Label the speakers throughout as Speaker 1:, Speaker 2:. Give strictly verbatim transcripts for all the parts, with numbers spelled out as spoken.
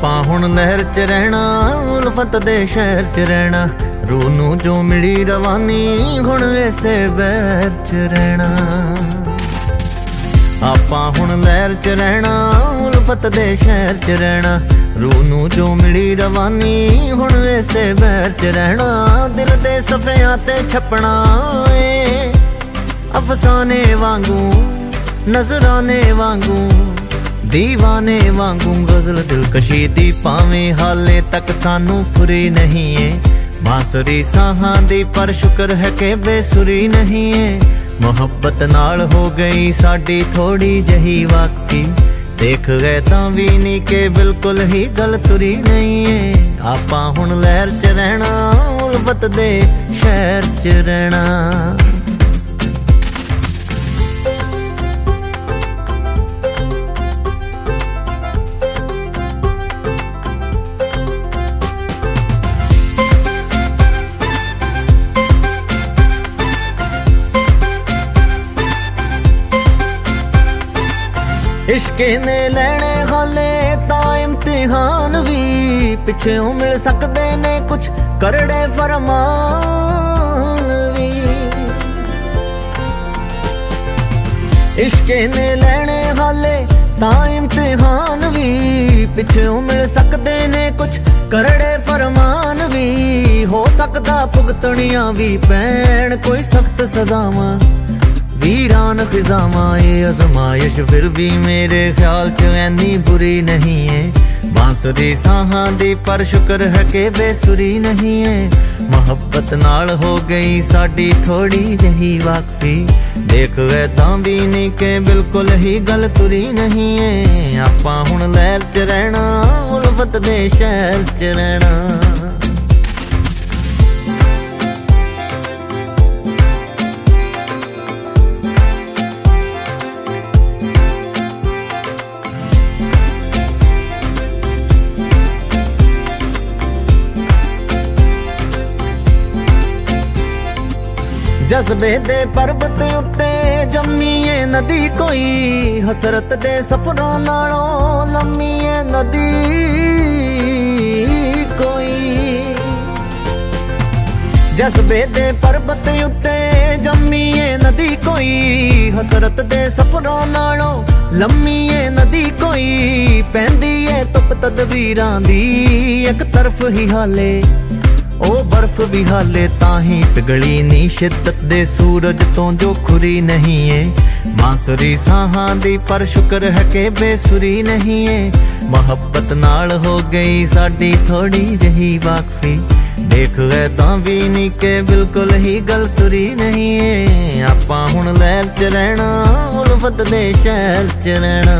Speaker 1: ਆਪਾਂ ਹੁਣ ਲਹਿਰ ਚ ਰਹਿਣਾ, ਉਲਫਤ ਦੇ ਸ਼ਹਿਰ ਚ ਰਹਿਣਾ। ਰੂਹ ਨੂੰ ਜੋ ਮਿਲੀ ਰਵਾਨੀ, ਹੁਣ ਇਸੇ ਬਹਿਰ ਚ ਰਹਿਣਾ। ਆਪਾਂ ਹੁਣ ਲਹਿਰ ਚ ਰਹਿਣਾ, ਉਲਫਤ ਦੇ ਸ਼ਹਿਰ ਚ ਰਹਿਣਾ। ਰੂਹ ਨੂੰ ਜੋ ਮਿਲੀ ਰਵਾਨੀ, ਹੁਣ ਇਸੇ ਬਹਿਰ ਚ ਰਹਿਣਾ। ਦਿਲ ਦੇ ਸਫਿਆਂ ਤੇ ਛਪਣਾ ਏ ਅਫਸਾਨੇ ਵਾਂਗੂ, ਨਜ਼ਰਾਨੇ ਵਾਂਗੂ, दीवाने वांगू। गज़ल दिलकशी दी पावे हाले तक सानू फुरी नहीं है। बांसुरी साहां दी पर शुक्र है कि बेसुरी नहीं है। मोहब्बत नाल हो गई साडी थोड़ी जही वाकफी, देख गए तां वी नहीं के बिल्कुल ही गल तुरी नहीं है। आपां हुण लहर च रहना, उल्फत दे शहर च रहना। इश्क ने लैने हाले ता इम्तिहान भी, पिछे मिल सकते ने कुछ करड़े फरमान भी। इश्क ने लैने हाले ता इम्तिहान भी, पिछे मिल सकते ने कुछ करड़े फरमान भी। हो सकता भुगतनियां भी पैण कोई सख्त सजावां, वीरान खिजावां। ये अजमाइश फिर भी मेरे ख्याल च ऐनी बुरी नहीं है। बांसुरी साहां दी पर शुक्र है कि बेसुरी नहीं है। मोहब्बत नाल हो गई साडी थोड़ी जही वाकफी, देख गए तां भी नहीं के बिल्कुल ही गल तुरी नहीं है। आपां हुण लहर च रहना, उल्फत दे शहर च रहना। जज्बे दे पर्वत उत्ते जम्मी है नदी कोई, हसरत दे सफरों नालों लम्मी है नदी कोई। जज्बे दे पर्वत उत्ते जम्मी है नदी कोई, हसरत दे सफरों नालों लम्मी है नदी कोई। पैंदी है तुप तदबीरां दी एक तरफ ही हाले, ओ बर्फ भी हाले ताही पिघली नी शिद्दत दे सूरज तो जो खुरी नहीं है। बांसुरी साहां दी पर शुक्र है कि बेसुरी नहीं है। मोहब्बत नाल हो गई साडी थोड़ी जही वाकफी, देख गए तां भी नहीं के बिल्कुल ही गल तुरी नहीं है। आपां हुण लहर च रहना, उल्फत दे शहर च रहना।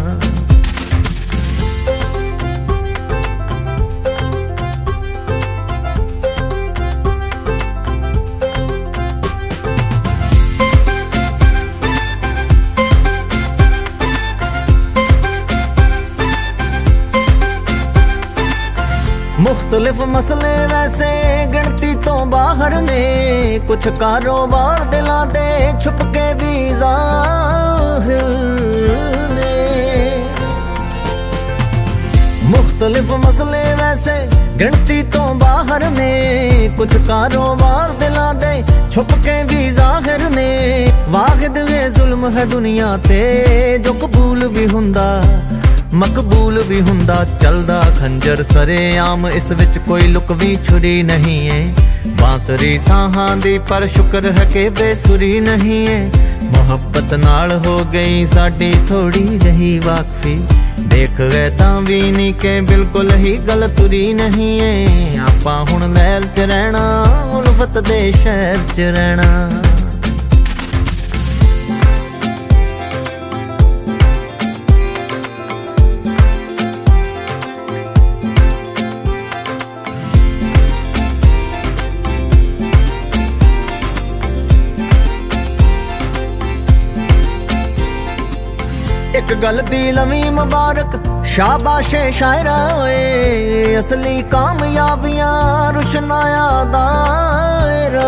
Speaker 1: मुख्तलिफ मसले वैसे गिनती तो बाहर ने, कुछ कारोबार दिलां दे छुप के भी ज़ाहिर ने। मुख्तलिफ मसले वैसे गिनती तो बाहर ने, कुछ कारोबार दिलां दे छुप के भी ज़ाहिर ने। वाहिद है जुल्म है दुनिया ते जो कबूल भी हुंदा, मकबूल भी हुंदा। चलदा खंजर सरे आम, इस विच कोई लुक भी छुरी नहीं है। बांसुरी साहां दी पर शुक्र है कि बेसुरी नहीं है। मोहब्बत नाल हो गई साडी थोड़ी जही वाकफी, देख गए तां भी नहीं के बिल्कुल ही गल तुरी नहीं है। आपां हुण लहर च रहना, उल्फत दे शहर च रहना। एक गल दी लवी मुबारक शाबाशे शायरा होए, असली कामयाबियां रुशनाया दायरा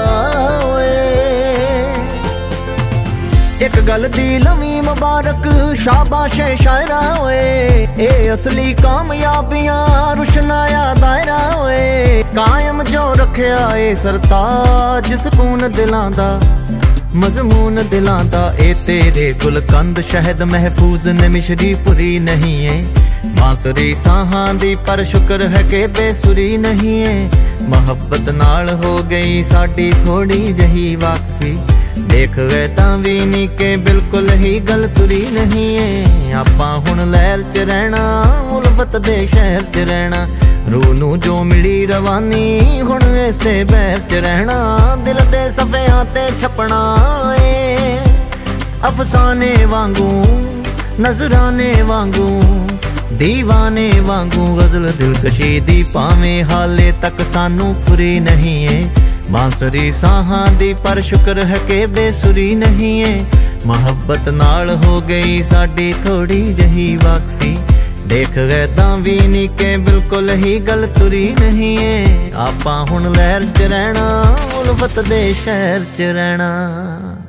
Speaker 1: होए। एक गल दी लवी मुबारक शाबाशे शायरा होए, ए असली कामयाबियां रुशनाया दायरा होए। कायम जो रखिया ए सरताज सुकून दिलां दा, मजमून दिलां दा। ए तेरे गुलकंद शहद महफूज ने मिश्री पुरी नहीं है। बांसुरी साहां दी पर शुक्र है कि बेसुरी नहीं है। मोहब्बत नाल हो गई साडी थोड़ी जही वाकफी, देख गए तां वी नी के बिल्कुल ही गल तुरी नहीं है। आपां हुण लहर च रहना, उल्फत दे शहर च रहना। रूह नूं जो मिली रवानी हुण इसे बहर च रहना। दिल दे सफियां ते छपना ए अफसाने वांगू, नजराने वांगू, दीवाने वांगू। गजल दिलकशी दी भावें हाले तक सानू फुरी नहीं है। बांसुरी साहां दी पर शुक्र है कि बेसुरी नहीं है। मोहब्बत नाल हो गई साडी थोड़ी जही वाकफी, देख गए तां वी नी के बिल्कुल ही गल तुरी नहीं है। आपां हुण लहर च रहना, उल्फत दे शहर च रहना।